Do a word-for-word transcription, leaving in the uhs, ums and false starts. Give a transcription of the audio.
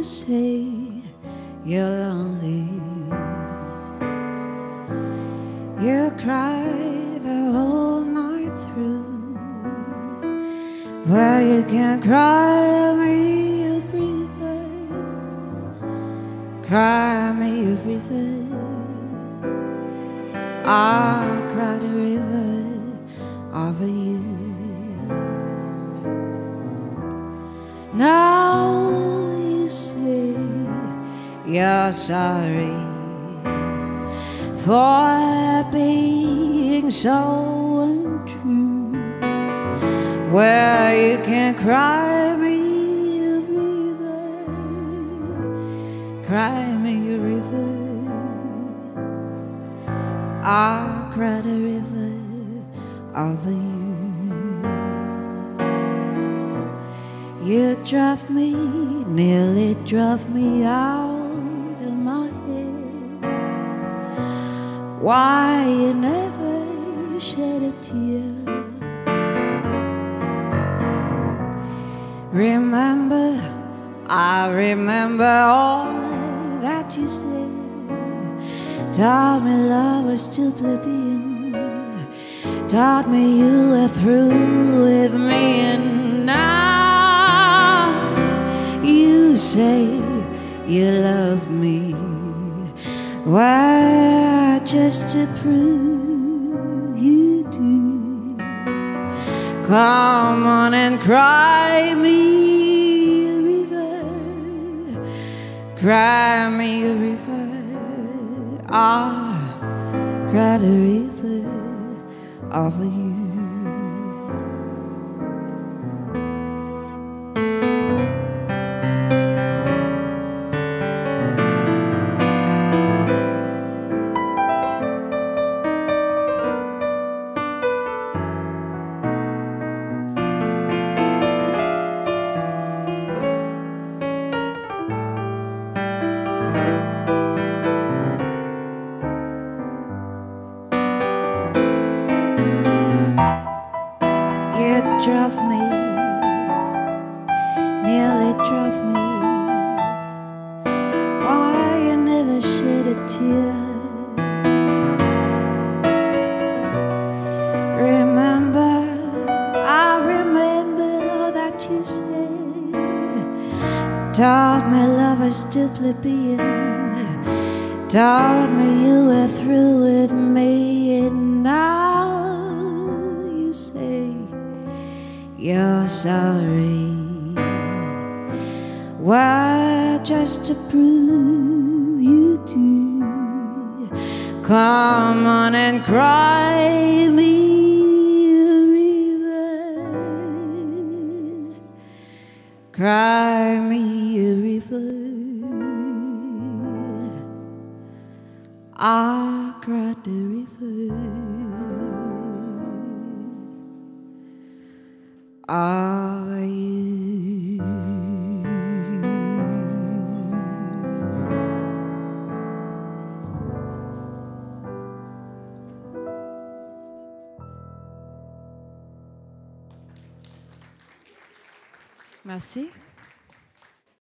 say you're lonely, you cry the whole night through. Well, you can cry me a river, cry me a river. I cried a river over you. Now you say you're sorry for being so untrue. Well, you can cry me a river, cry me a river. I cried a river over you. You drove me, nearly drove me out of my head. Why you never shed a tear? Remember, I remember all that you said. Told me love was still plebeian, told me you were through with me. And now you say you love me. Why, just to prove you do. Come on and cry me a river, cry me a river. I cried a river over you. You drove me, nearly drove me. Why you never shed a tear? Remember, I remember all that you said. Told me love was still plebeian, told me you were through with me. And now you say you're sorry. Why, just to prove you do. Come on and cry me a river, cry me a river. I cried the river over you. Merci.